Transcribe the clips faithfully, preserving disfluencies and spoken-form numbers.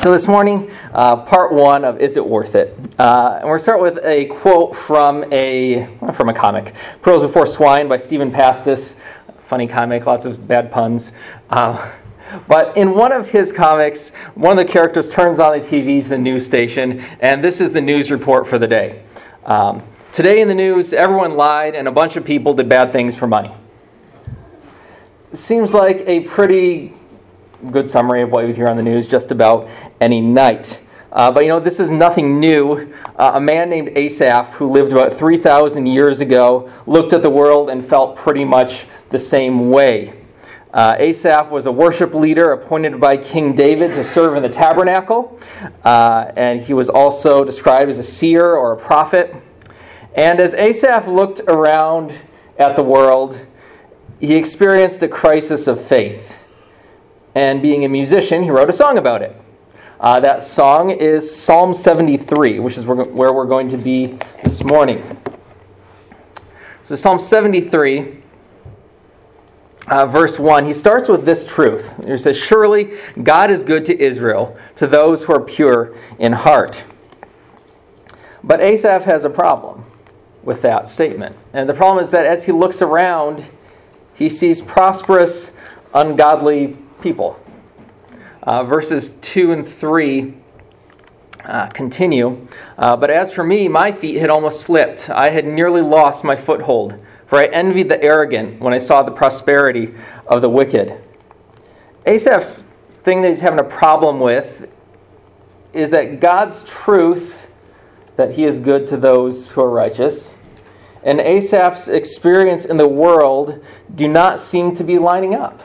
So this morning, uh, part one of Is It Worth It? Uh, and we're going to start with a quote from a from a comic, Pearls Before Swine by Stephen Pastis. Funny comic, lots of bad puns. Uh, but in one of his comics, one of the characters turns on the T V to the news station, and this is the news report for the day. Um, Today in the news, everyone lied and a bunch of people did bad things for money. Seems like a pretty good summary of what you'd hear on the news just about any night. Uh, but you know, this is nothing new. Uh, a man named Asaph, who lived about three thousand years ago, looked at the world and felt pretty much the same way. Uh, Asaph was a worship leader appointed by King David to serve in the tabernacle. Uh, and he was also described as a seer or a prophet. And as Asaph looked around at the world, he experienced a crisis of faith. And being a musician, he wrote a song about it. Uh, that song is Psalm seventy-three, which is where we're going to be this morning. So Psalm seventy-three, uh, verse one, he starts with this truth. He says, "Surely God is good to Israel, to those who are pure in heart." But Asaph has a problem with that statement. And the problem is that as he looks around, he sees prosperous, ungodly people. Uh, verses two and three uh, continue. Uh, but as for me, my feet had almost slipped. I had nearly lost my foothold, for I envied the arrogant when I saw the prosperity of the wicked. Asaph's thing that he's having a problem with is that God's truth, that he is good to those who are righteous, and Asaph's experience in the world do not seem to be lining up.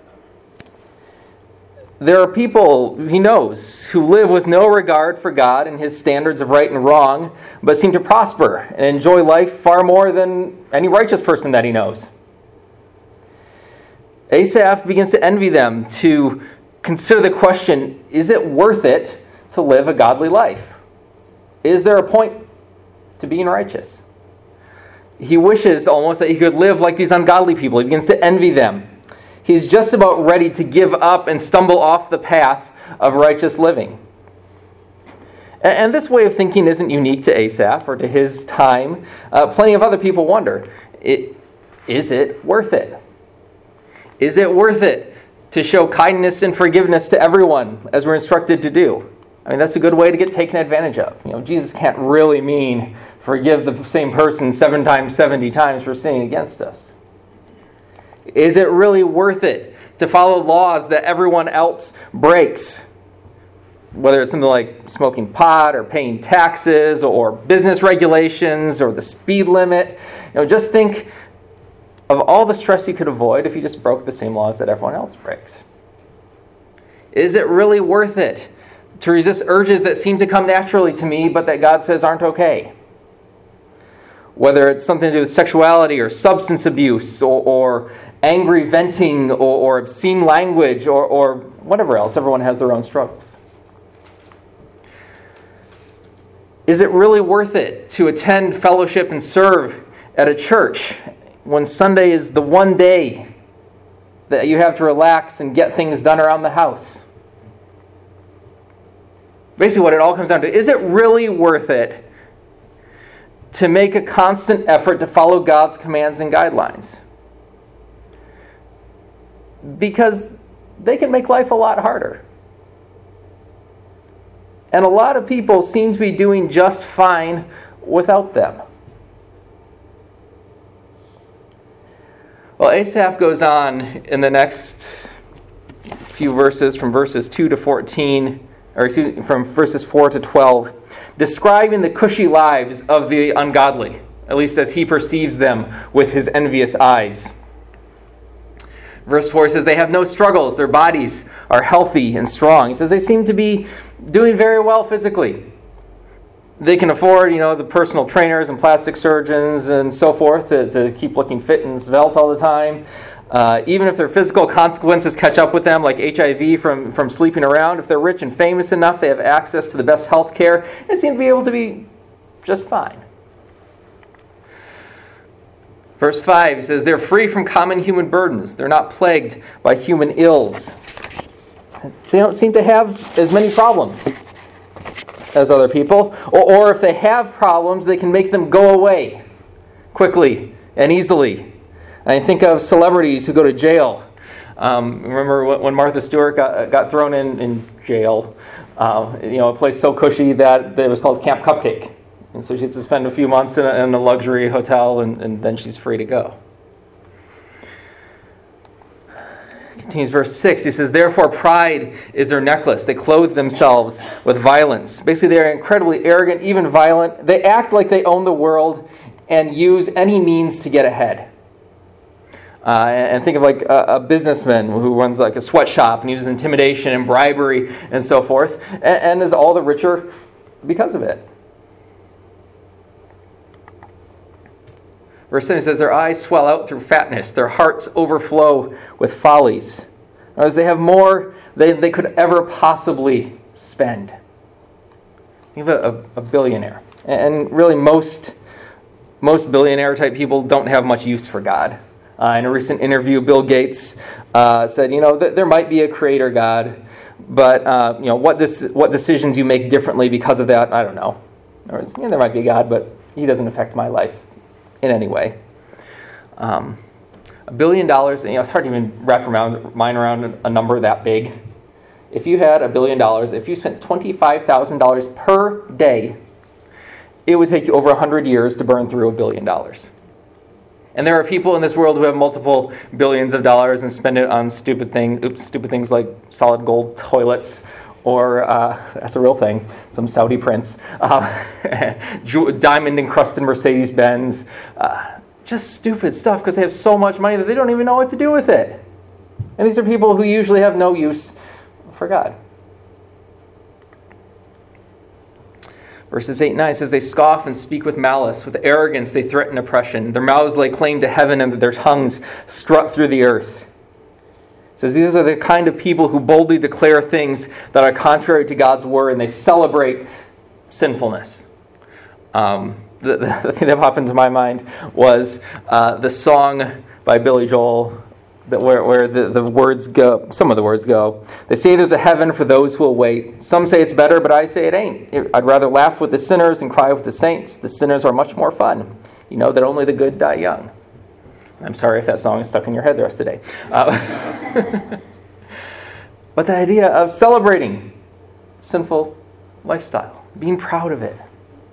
There are people, he knows, who live with no regard for God and his standards of right and wrong, but seem to prosper and enjoy life far more than any righteous person that he knows. Asaph begins to envy them, to consider the question, is it worth it to live a godly life? Is there a point to being righteous? He wishes almost that he could live like these ungodly people. He begins to envy them. He's just about ready to give up and stumble off the path of righteous living. And this way of thinking isn't unique to Asaph or to his time. Uh, plenty of other people wonder, it, is it worth it? Is it worth it to show kindness and forgiveness to everyone as we're instructed to do? I mean, that's a good way to get taken advantage of. You know, Jesus can't really mean forgive the same person seven times, seventy times for sinning against us. Is it really worth it to follow laws that everyone else breaks? Whether it's something like smoking pot or paying taxes or business regulations or the speed limit. You know, just think of all the stress you could avoid if you just broke the same laws that everyone else breaks. Is it really worth it to resist urges that seem to come naturally to me but that God says aren't okay? Whether it's something to do with sexuality or substance abuse or, or angry venting or, or obscene language or, or whatever else. Everyone has their own struggles. Is it really worth it to attend fellowship and serve at a church when Sunday is the one day that you have to relax and get things done around the house? Basically what it all comes down to, is it really worth it to make a constant effort to follow God's commands and guidelines? Because they can make life a lot harder. And a lot of people seem to be doing just fine without them. Well, Asaph goes on in the next few verses, from verses two to fourteen, or excuse me, from verses four to twelve, describing the cushy lives of the ungodly, at least as he perceives them with his envious eyes. Verse four says, they have no struggles. Their bodies are healthy and strong. He says they seem to be doing very well physically. They can afford, you know, the personal trainers and plastic surgeons and so forth to, to keep looking fit and svelte all the time. Uh, even if their physical consequences catch up with them, like H I V from, from sleeping around, if they're rich and famous enough, they have access to the best health care, and seem to be able to be just fine. Verse five says, they're free from common human burdens. They're not plagued by human ills. they don't seem to have as many problems as other people. Or, or if they have problems, they can make them go away quickly and easily. I think of celebrities who go to jail. Um, remember when Martha Stewart got, got thrown in, in jail, uh, you know, a place so cushy that it was called Camp Cupcake. And so she had to spend a few months in a, in a luxury hotel, and, and then she's free to go. Continues verse six. He says, therefore pride is their necklace. They clothe themselves with violence. Basically, they're incredibly arrogant, even violent. They act like they own the world and use any means to get ahead. Uh, and think of like a, a businessman who runs like a sweatshop and uses intimidation and bribery and so forth, and, and is all the richer because of it. Verse seven says, their eyes swell out through fatness, their hearts overflow with follies. As they have more than they could ever possibly spend. Think of a, a billionaire. And really most, most billionaire type people don't have much use for God. Uh, in a recent interview, Bill Gates uh, said, you know, th- there might be a creator God, but, uh, you know, what dis- what decisions you make differently because of that, I don't know. Or, yeah, there might be a God, but he doesn't affect my life in any way. Um, a billion dollars, you know, it's hard to even wrap around, mind around a number that big. If you had a billion dollars, if you spent twenty-five thousand dollars per day, it would take you over one hundred years to burn through a billion dollars. And there are people in this world who have multiple billions of dollars and spend it on stupid things, oops, stupid things like solid gold toilets, or uh, that's a real thing, some Saudi prince, uh, diamond-encrusted Mercedes-Benz, uh, just stupid stuff because they have so much money that they don't even know what to do with it. And these are people who usually have no use for God. Verses eight and nine says, they scoff and speak with malice. With arrogance they threaten oppression. Their mouths lay claim to heaven, and their tongues strut through the earth. It says these are the kind of people who boldly declare things that are contrary to God's word, and they celebrate sinfulness. Um, the, the thing that popped into my mind was uh, the song by Billy Joel, that where, where the, the words go, some of the words go. They say there's a heaven for those who will wait. Some say it's better, but I say it ain't. I'd rather laugh with the sinners and cry with the saints. The sinners are much more fun. You know that only the good die young. I'm sorry if that song is stuck in your head the rest of the day. Uh, but the idea of celebrating sinful lifestyle, being proud of it.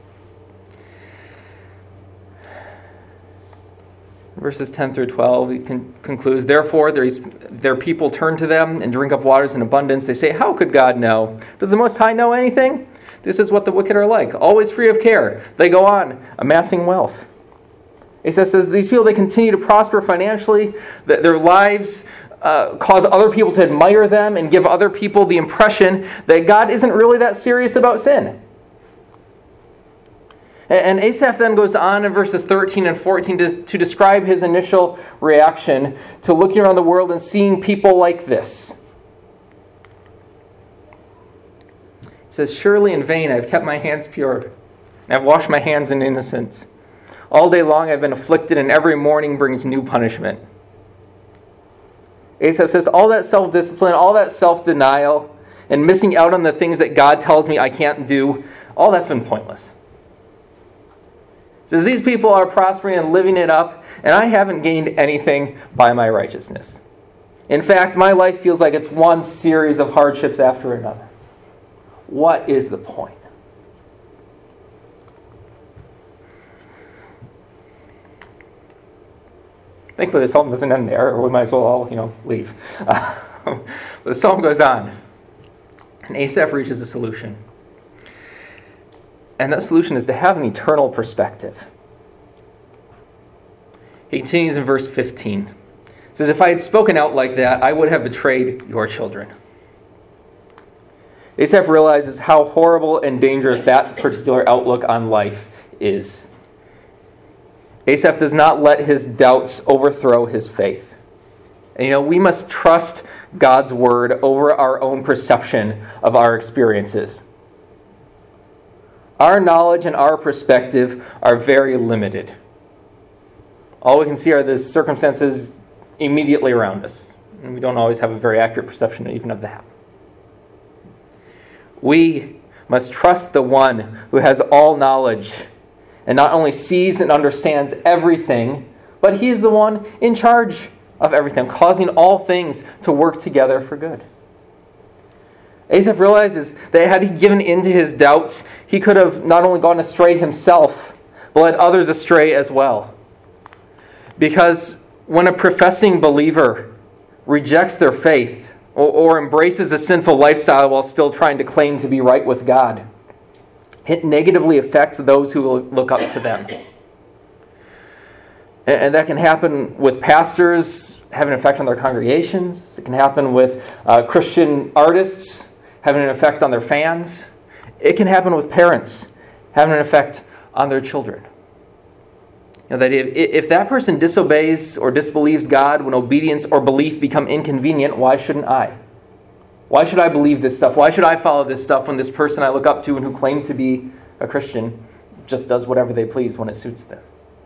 Verses ten through twelve, he con- concludes, therefore their people turn to them and drink up waters in abundance. They say, how could God know? Does the Most High know anything? This is what the wicked are like, always free of care. They go on, amassing wealth. Asa says these people, they continue to prosper financially. That their lives uh, cause other people to admire them and give other people the impression that God isn't really that serious about sin. And Asaph then goes on in verses thirteen and fourteen to, to describe his initial reaction to looking around the world and seeing people like this. He says, surely in vain I've kept my hands pure, and I've washed my hands in innocence. All day long I've been afflicted, and every morning brings new punishment. Asaph says, all that self-discipline, all that self-denial, and missing out on the things that God tells me I can't do, all that's been pointless. He says, these people are prospering and living it up, and I haven't gained anything by my righteousness. In fact, my life feels like it's one series of hardships after another. What is the point? Thankfully, the psalm doesn't end there, or we might as well all, you know, leave. Uh, but the psalm goes on, and Asaph reaches a solution. And that solution is to have an eternal perspective. He continues in verse fifteen. It says, if I had spoken out like that, I would have betrayed your children. Asaph realizes how horrible and dangerous that particular outlook on life is. Asaph does not let his doubts overthrow his faith. And you know, we must trust God's word over our own perception of our experiences. Our knowledge and our perspective are very limited. All we can see are the circumstances immediately around us. And we don't always have a very accurate perception even of that. We must trust the one who has all knowledge and not only sees and understands everything, but he is the one in charge of everything, causing all things to work together for good. Asaph realizes that had he given in to his doubts, he could have not only gone astray himself, but led others astray as well. Because when a professing believer rejects their faith or, or embraces a sinful lifestyle while still trying to claim to be right with God, it negatively affects those who look up to them. And that can happen with pastors having an effect on their congregations. It can happen with uh, Christian artists having an effect on their fans. It can happen with parents having an effect on their children. You know, that if, if that person disobeys or disbelieves God when obedience or belief become inconvenient, why shouldn't I? Why should I believe this stuff? Why should I follow this stuff when this person I look up to and who claim to be a Christian just does whatever they please when it suits them?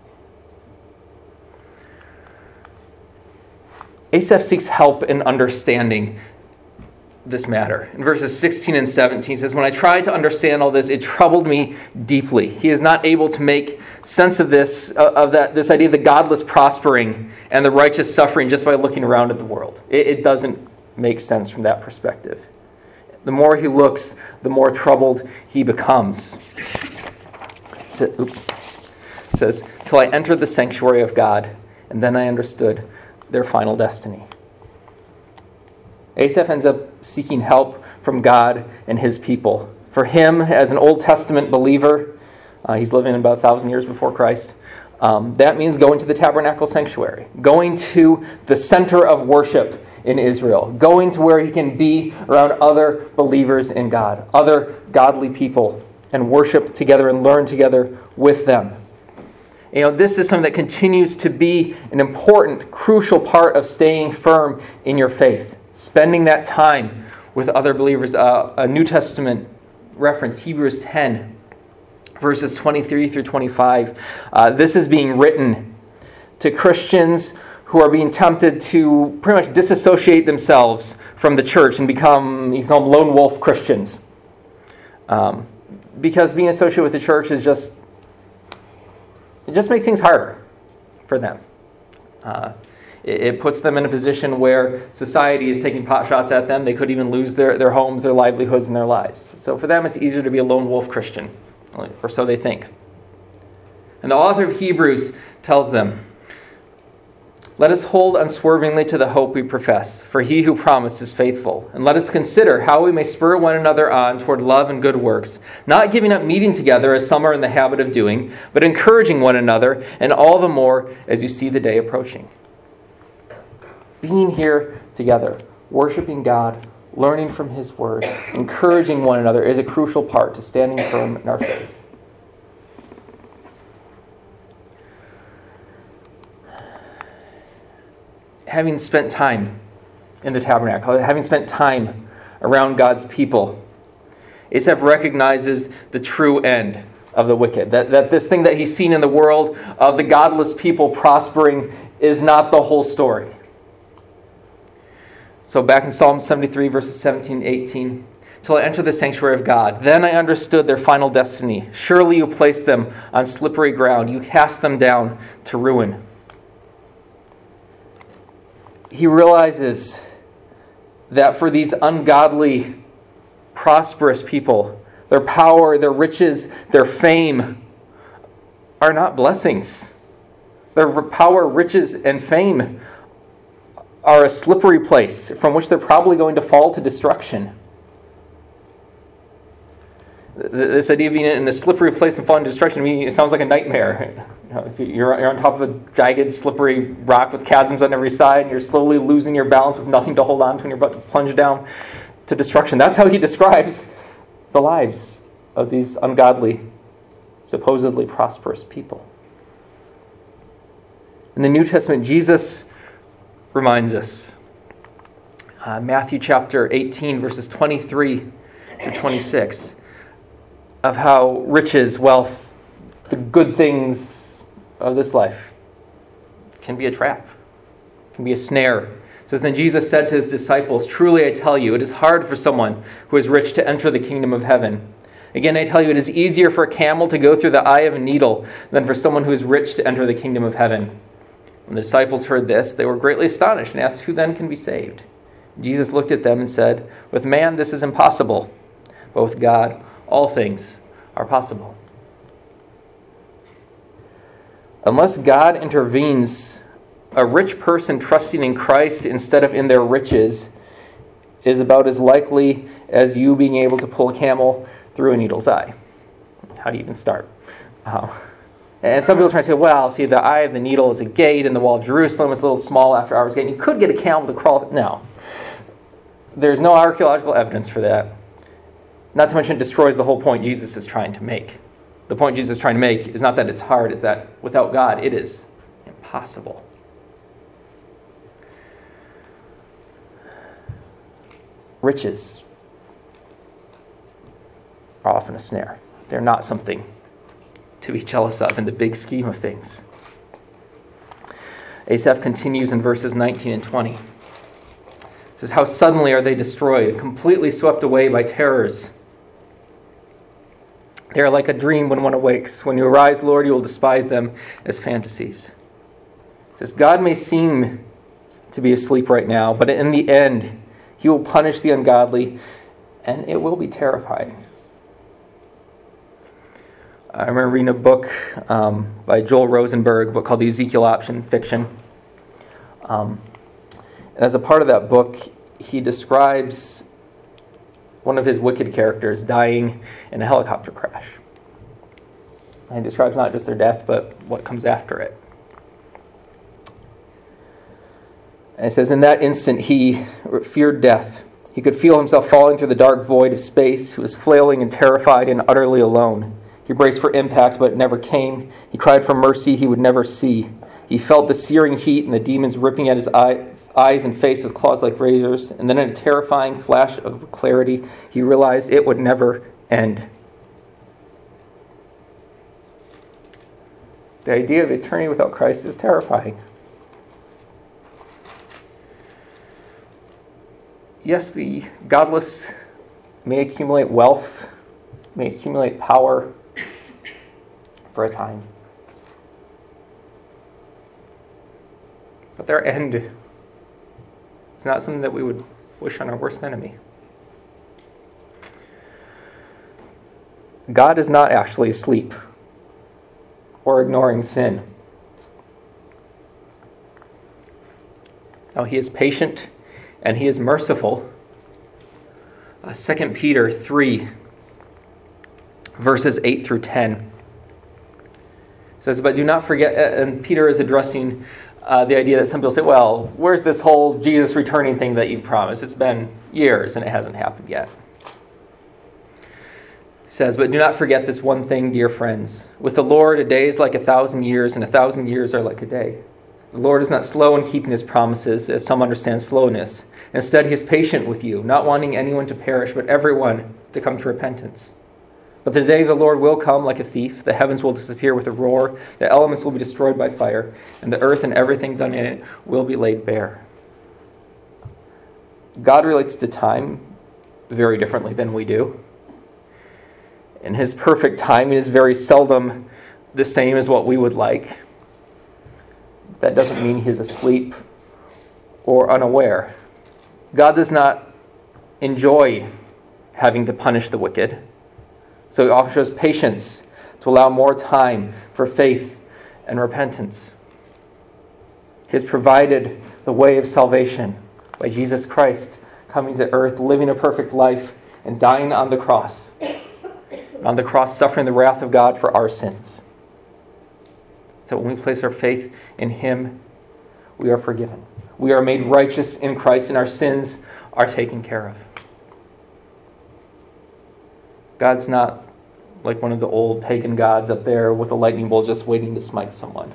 Asaph seeks help in understanding this matter. In verses sixteen and seventeen, he says, "When I tried to understand all this, it troubled me deeply." He is not able to make sense of this, uh, of that, this idea of the godless prospering and the righteous suffering just by looking around at the world. It, it doesn't make sense from that perspective. The more he looks, the more troubled he becomes. So, oops. It says, "Till I entered the sanctuary of God, and then I understood their final destiny." Asaph ends up seeking help from God and his people. For him, as an Old Testament believer, uh, he's living about a thousand years before Christ, um, that means going to the tabernacle sanctuary, going to the center of worship in Israel, going to where he can be around other believers in God, other godly people, and worship together and learn together with them. You know, this is something that continues to be an important, crucial part of staying firm in your faith. Spending that time with other believers. Uh, a New Testament reference, Hebrews ten, verses twenty-three through twenty-five. Uh, this is being written to Christians who are being tempted to pretty much disassociate themselves from the church and become, you call them lone wolf Christians. Um, because being associated with the church is just, it just makes things harder for them. Uh, it, it puts them in a position where society is taking pot shots at them. They could even lose their, their homes, their livelihoods, and their lives. So for them, it's easier to be a lone wolf Christian, or so they think. And the author of Hebrews tells them, "Let us hold unswervingly to the hope we profess, for he who promised is faithful. And let us consider how we may spur one another on toward love and good works, not giving up meeting together as some are in the habit of doing, but encouraging one another, and all the more as you see the day approaching." Being here together, worshiping God, learning from his word, encouraging one another is a crucial part to standing firm in our faith. Having spent time in the tabernacle, having spent time around God's people, Asaph recognizes the true end of the wicked. That, that this thing that he's seen in the world of the godless people prospering is not the whole story. So back in Psalm seventy-three, verses seventeen and eighteen, "Till I entered the sanctuary of God, then I understood their final destiny. Surely you placed them on slippery ground. You cast them down to ruin." He realizes that for these ungodly, prosperous people, their power, their riches, their fame are not blessings. Their power, riches, and fame are a slippery place from which they're probably going to fall to destruction. This idea of being in a slippery place and falling to destruction, to me, it sounds like a nightmare. You know, if you're, you're on top of a jagged, slippery rock with chasms on every side, and you're slowly losing your balance with nothing to hold on to, and you're about to plunge down to destruction. That's how he describes the lives of these ungodly, supposedly prosperous people. In the New Testament, Jesus reminds us. Uh, Matthew chapter eighteen, verses twenty-three through twenty-six, of how riches, wealth, the good things of this life can be a trap, can be a snare It says, then Jesus said to his disciples, truly I tell you, it is hard for someone who is rich to enter the kingdom of heaven. Again, I tell you, it is easier for a camel to go through the eye of a needle than for someone who is rich to enter the kingdom of heaven. When the disciples heard this, they were greatly astonished and asked, who then can be saved? Jesus looked at them and said, with man this is impossible, but with God all things are possible. Unless God intervenes, a rich person trusting in Christ instead of in their riches is about as likely as you being able to pull a camel through a needle's eye. How do you even start? Uh, and some people try to say, well, see, the eye of the needle is a gate and the wall of Jerusalem is a little small after hours gate. You could get a camel to crawl. No. There's no archaeological evidence for that. Not to mention it destroys the whole point Jesus is trying to make. The point Jesus is trying to make is not that it's hard, it's that without God it is impossible. Riches are often a snare. They're not something to be jealous of in the big scheme of things. Asaph continues in verses nineteen and twenty. It says, how suddenly are they destroyed, completely swept away by terrors. They are like a dream when one awakes. When you arise, Lord, you will despise them as fantasies. It says, God may seem to be asleep right now, but in the end, he will punish the ungodly, and it will be terrifying. I remember reading a book um, by Joel Rosenberg, a book called The Ezekiel Option, fiction. Um, and as a part of that book, he describes one of his wicked characters dying in a helicopter crash. And he describes not just their death, but what comes after it. And it says, in that instant he feared death. He could feel himself falling through the dark void of space. He was flailing and terrified and utterly alone. He braced for impact, but it never came. He cried for mercy he would never see. He felt the searing heat and the demons ripping at his eye, eyes and face with claws like razors. And then in a terrifying flash of clarity, he realized it would never end. The idea of eternity without Christ is terrifying. Yes, the godless may accumulate wealth, may accumulate power for a time. But their end is not something that we would wish on our worst enemy. God is not actually asleep or ignoring sin. No, he is patient and he is merciful. Uh, Second Peter three, verses eight through ten. Says, but do not forget, and Peter is addressing uh, the idea that some people say, well, where's this whole Jesus returning thing that you promised? It's been years and it hasn't happened yet. He says, but do not forget this one thing, dear friends. With the Lord, a day is like a thousand years, and a thousand years are like a day. The Lord is not slow in keeping his promises, as some understand slowness. Instead, he is patient with you, not wanting anyone to perish, but everyone to come to repentance. But the day of the Lord will come like a thief. The heavens will disappear with a roar. The elements will be destroyed by fire. And the earth and everything done in it will be laid bare. God relates to time very differently than we do. And his perfect timing is very seldom the same as what we would like. That doesn't mean he's asleep or unaware. God does not enjoy having to punish the wicked. So he often shows patience to allow more time for faith and repentance. He has provided the way of salvation by Jesus Christ coming to earth, living a perfect life, and dying on the cross. On the cross, suffering the wrath of God for our sins. So when we place our faith in him, we are forgiven. We are made righteous in Christ, and our sins are taken care of. God's not like one of the old pagan gods up there with a lightning bolt just waiting to smite someone.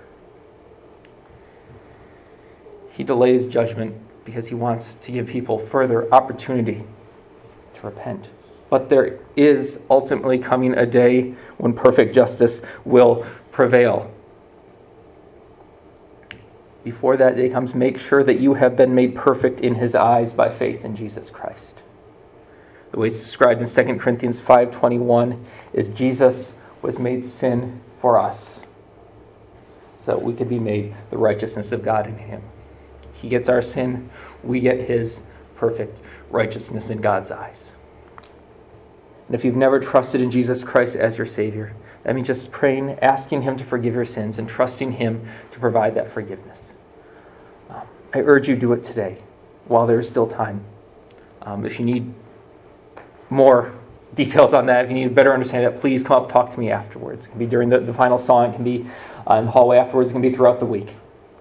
He delays judgment because he wants to give people further opportunity to repent. But there is ultimately coming a day when perfect justice will prevail. before that day comes, make sure that you have been made perfect in his eyes by faith in Jesus Christ. The way it's described in Second Corinthians five twenty-one is Jesus was made sin for us so that we could be made the righteousness of God in him. He gets our sin, we get his perfect righteousness in God's eyes. And if you've never trusted in Jesus Christ as your Savior, that means just praying, asking him to forgive your sins, and trusting him to provide that forgiveness. Um, I urge you to do it today while there is still time. Um, if you need more details on that, if you need to better understand that, please come up talk to me afterwards. It can be during the, the final song, it can be uh, in the hallway afterwards, it can be throughout the week.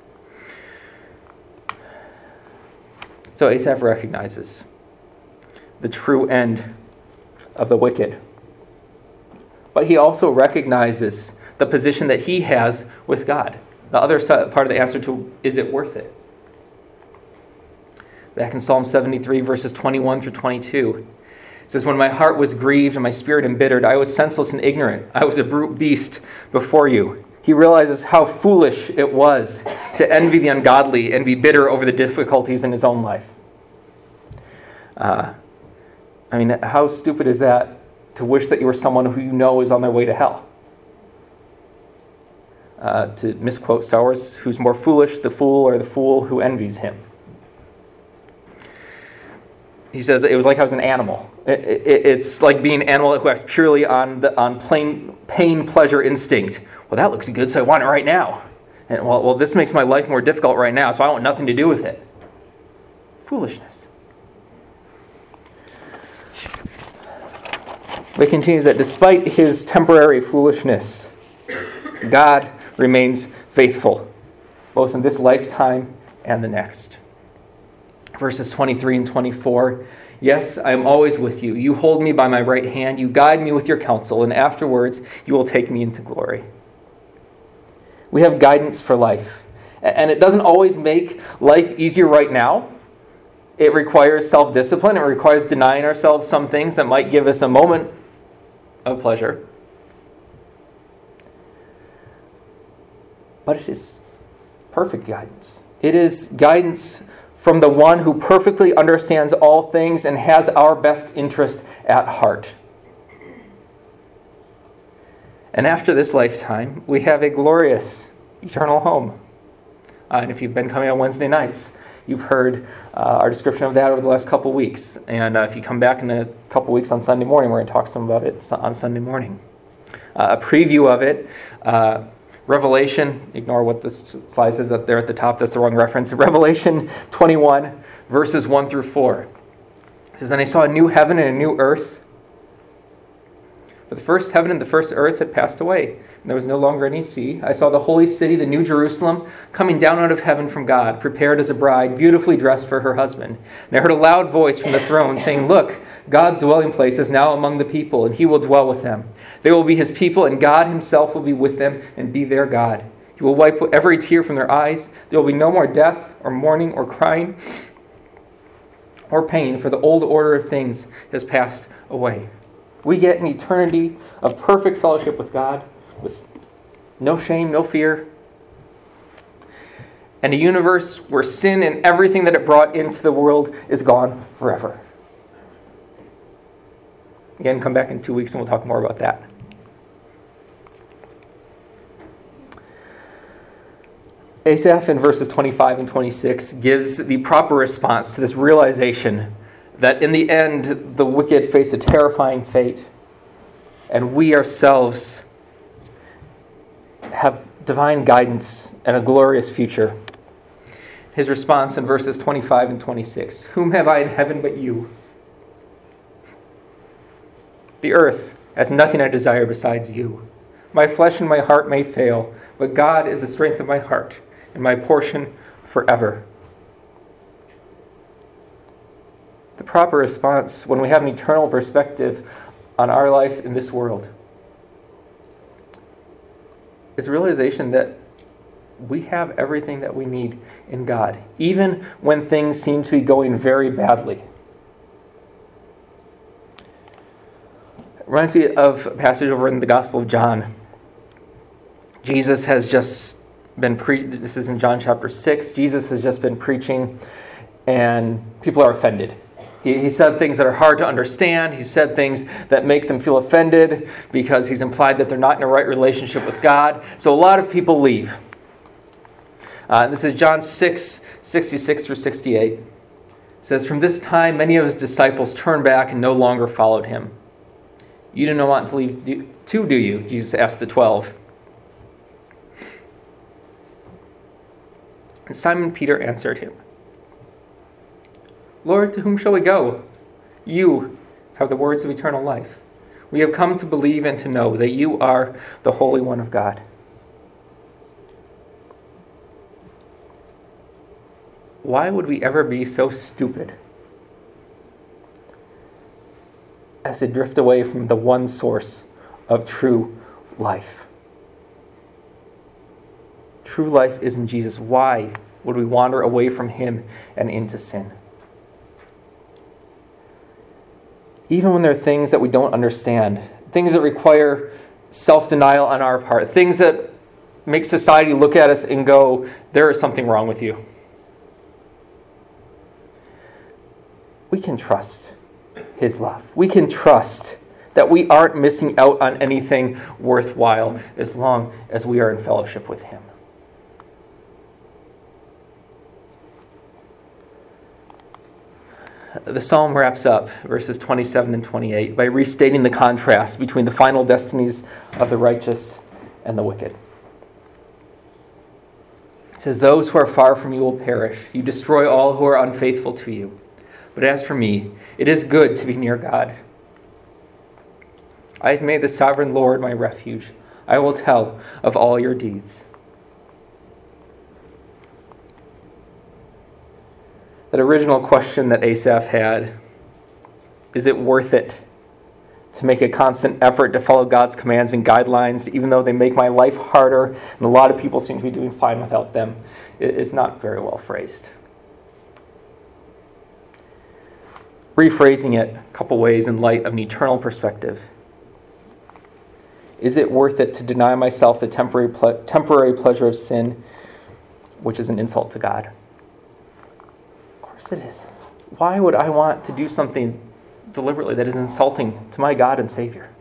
So Asaph recognizes the true end of the wicked. But he also recognizes the position that he has with God. The other part of the answer to, is it worth it? Back in Psalm seventy-three, verses twenty-one through twenty-two, it says, when my heart was grieved and my spirit embittered, I was senseless and ignorant. I was a brute beast before you. He realizes how foolish it was to envy the ungodly and be bitter over the difficulties in his own life. Uh, I mean, how stupid is that to wish that you were someone who you know is on their way to hell? Uh, to misquote Star Wars, who's more foolish, the fool or the fool who envies him? He says it was like I was an animal. It, it, it's like being an animal who acts purely on the on plain pain, pleasure, instinct. Well, that looks good, so I want it right now. And well, well, this makes my life more difficult right now, so I want nothing to do with it. Foolishness. But it continues that despite his temporary foolishness, God remains faithful, both in this lifetime and the next. Verses twenty-three and twenty-four, yes, I am always with you. You hold me by my right hand. You guide me with your counsel, and afterwards you will take me into glory. We have guidance for life, and it doesn't always make life easier right now. It requires self-discipline. It requires denying ourselves some things that might give us a moment of pleasure. But it is perfect guidance. It is guidance from the one who perfectly understands all things and has our best interest at heart. And after this lifetime, we have a glorious eternal home. Uh, and if you've been coming on Wednesday nights, you've heard uh, our description of that over the last couple weeks. And uh, if you come back in a couple weeks on Sunday morning, we're going to talk some about it on Sunday morning. Uh, a preview of it, uh, Revelation, ignore what the slide says up there at the top, that's the wrong reference. Revelation twenty-one, verses one through four. It says, then I saw a new heaven and a new earth. For the first heaven and the first earth had passed away, and there was no longer any sea. I saw the holy city, the new Jerusalem, coming down out of heaven from God, prepared as a bride, beautifully dressed for her husband. And I heard a loud voice from the throne saying, look, God's dwelling place is now among the people, and he will dwell with them. They will be his people, and God himself will be with them and be their God. He will wipe every tear from their eyes. There will be no more death or mourning or crying or pain, for the old order of things has passed away. We get an eternity of perfect fellowship with God, with no shame, no fear, and a universe where sin and everything that it brought into the world is gone forever. Again, come back in two weeks and we'll talk more about that. Asaph in verses twenty-five and twenty-six gives the proper response to this realization that in the end, the wicked face a terrifying fate, and we ourselves have divine guidance and a glorious future. His response in verses twenty-five and twenty-six, whom have I in heaven but you? The earth has nothing I desire besides you. My flesh and my heart may fail, but God is the strength of my heart and my portion forever. The proper response when we have an eternal perspective on our life in this world is a realization that we have everything that we need in God, even when things seem to be going very badly. It reminds me of a passage over in the Gospel of John. Jesus has just been pre- this is in John chapter six. Jesus has just been preaching, and people are offended. He, he said things that are hard to understand. He said things that make them feel offended because he's implied that they're not in a right relationship with God. So a lot of people leave. Uh, this is John six, sixty-six through sixty-eight. It says, "From this time, many of his disciples turned back and no longer followed him." "You do not want to leave do, too, do you?" Jesus asked the twelve. And Simon Peter answered him, "Lord, to whom shall we go? You have the words of eternal life. We have come to believe and to know that you are the Holy One of God." Why would we ever be so stupid as to drift away from the one source of true life? True life is in Jesus. Why would we wander away from him and into sin? Even when there are things that we don't understand, things that require self-denial on our part, things that make society look at us and go, there is something wrong with you. We can trust his love. We can trust that we aren't missing out on anything worthwhile as long as we are in fellowship with him. The psalm wraps up verses twenty-seven and twenty-eight by restating the contrast between the final destinies of the righteous and the wicked. It says, "Those who are far from you will perish. You destroy all who are unfaithful to you. But as for me, it is good to be near God. I have made the sovereign Lord my refuge. I will tell of all your deeds." That original question that Asaph had, is it worth it to make a constant effort to follow God's commands and guidelines, even though they make my life harder and a lot of people seem to be doing fine without them, is not very well phrased. Rephrasing it a couple ways in light of an eternal perspective. Is it worth it to deny myself the temporary ple- temporary pleasure of sin, which is an insult to God? Of course it is. Why would I want to do something deliberately that is insulting to my God and Savior,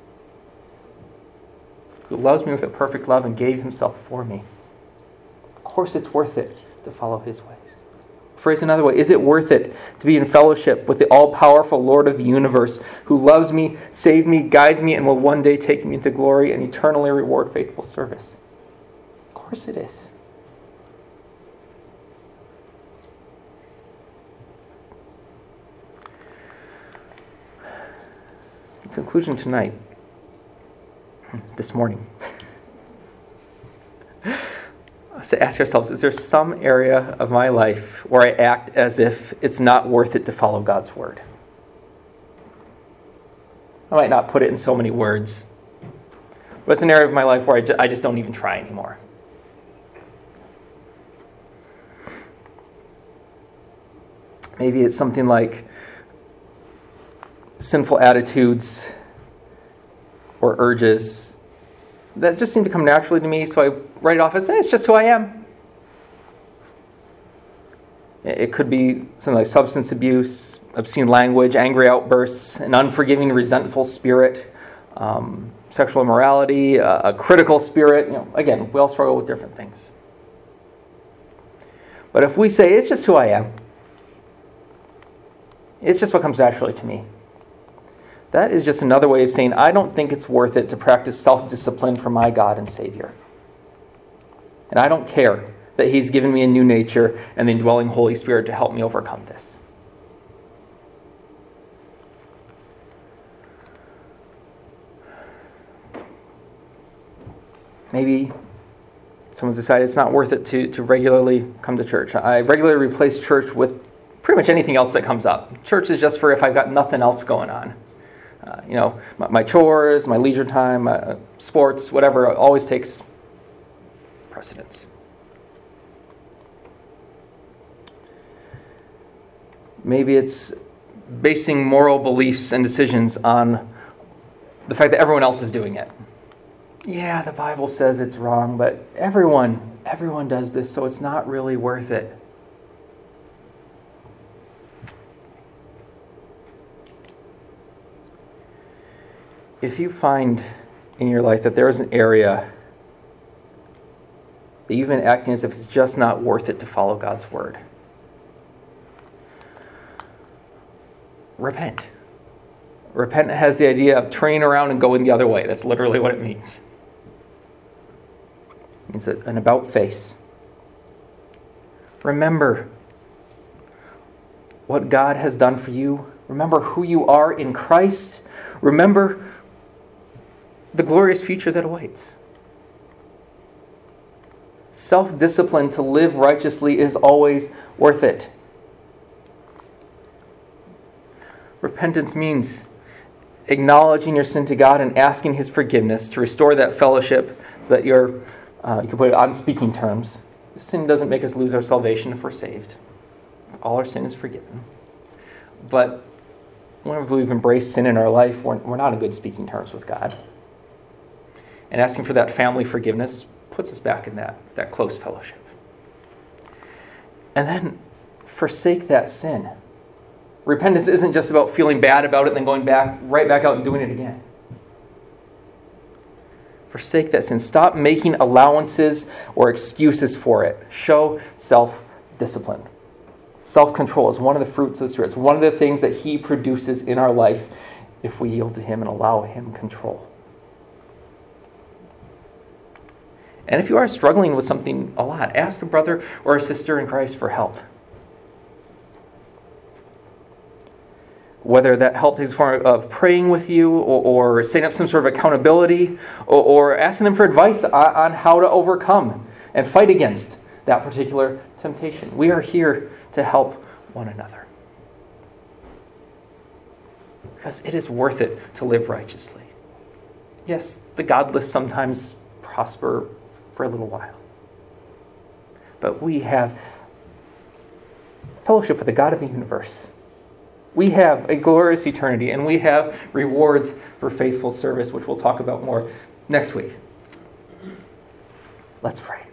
who loves me with a perfect love and gave himself for me? Of course it's worth it to follow his ways. Phrase another way, is it worth it to be in fellowship with the all-powerful Lord of the universe, who loves me, saved me, guides me, and will one day take me into glory and eternally reward faithful service? Of course it is. In conclusion tonight, this morning, to ask ourselves, is there some area of my life where I act as if it's not worth it to follow God's word? I might not put it in so many words, but it's an area of my life where I, ju- I just don't even try anymore. Maybe it's something like sinful attitudes or urges that just seem to come naturally to me, so I write it off as, hey, it's just who I am. It could be something like substance abuse, obscene language, angry outbursts, an unforgiving, resentful spirit, um, sexual immorality, a, a critical spirit. You know, again, we all struggle with different things. But if we say, it's just who I am, it's just what comes naturally to me, that is just another way of saying, I don't think it's worth it to practice self-discipline for my God and Savior. And I don't care that he's given me a new nature and the indwelling Holy Spirit to help me overcome this. Maybe someone's decided it's not worth it to, to regularly come to church. I regularly replace church with pretty much anything else that comes up. Church is just for if I've got nothing else going on. Uh, you know, my, my chores, my leisure time, uh, sports, whatever, always takes precedence. Maybe it's basing moral beliefs and decisions on the fact that everyone else is doing it. Yeah, the Bible says it's wrong, but everyone everyone does this, so it's not really worth it. If you find in your life that there is an area that you've been acting as if it's just not worth it to follow God's word, repent. Repent has the idea of turning around and going the other way. That's literally what it means. It means an about face. Remember what God has done for you. Remember who you are in Christ. Remember the glorious future that awaits. Self-discipline to live righteously is always worth it. Repentance means acknowledging your sin to God and asking His forgiveness to restore that fellowship so that you're, uh, you can put it on speaking terms. Sin doesn't make us lose our salvation if we're saved. All our sin is forgiven. But whenever we've embraced sin in our life, we're, we're not in good speaking terms with God. And asking for that family forgiveness puts us back in that, that close fellowship. And then forsake that sin. Repentance isn't just about feeling bad about it and then going back, right back out and doing it again. Forsake that sin. Stop making allowances or excuses for it. Show self-discipline. Self-control is one of the fruits of the Spirit. It's one of the things that He produces in our life if we yield to Him and allow Him control. And if you are struggling with something a lot, ask a brother or a sister in Christ for help. Whether that help takes the form of praying with you or, or setting up some sort of accountability or, or asking them for advice on, on how to overcome and fight against that particular temptation. We are here to help one another. Because it is worth it to live righteously. Yes, the godless sometimes prosper for a little while. But we have fellowship with the God of the universe. We have a glorious eternity, and we have rewards for faithful service, which we'll talk about more next week. Let's pray.